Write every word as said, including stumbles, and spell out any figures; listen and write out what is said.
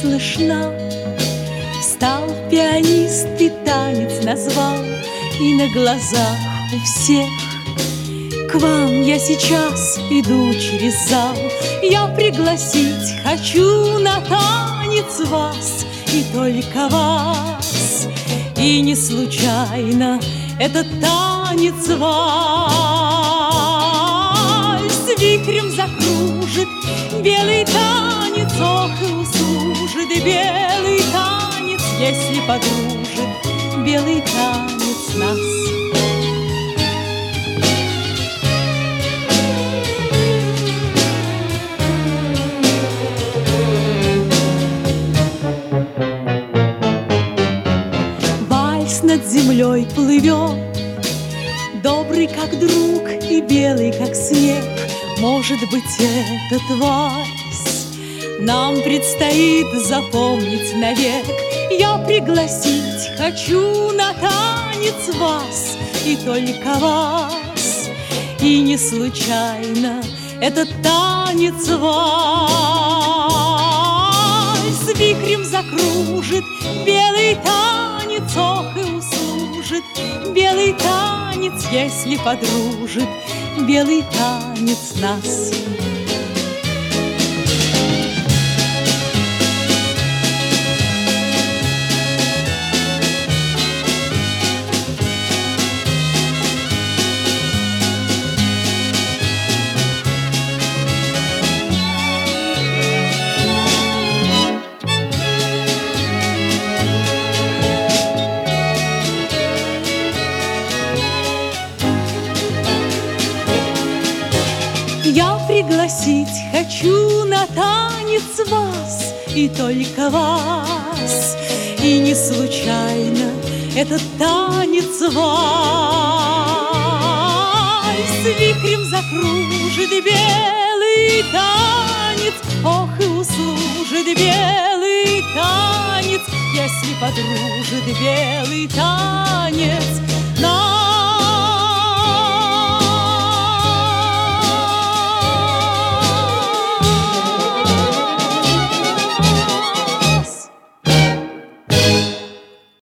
слышна. Встал пианист и танец назвал, и на глазах у всех. К вам я сейчас иду через зал, я пригласить хочу на танец вас, и только вас. И не случайно этот танец вальс вихрем закружит, белый танец, ох, и услужит белый танец, если подружит белый танец нас. Над землей плывет, добрый, как друг, и белый, как снег. Может быть, этот вальс нам предстоит запомнить навек. Я пригласить хочу на танец вас, и только вас. И не случайно этот танец вальс вихрем закружит, белый танец, ох, и услужит белый танец, если подружит белый танец нас. Я пригласить хочу на танец вас, и только вас. И не случайно этот танец вальс вихрем закружит белый танец, ох, и услужит белый танец, если подружит белый танец.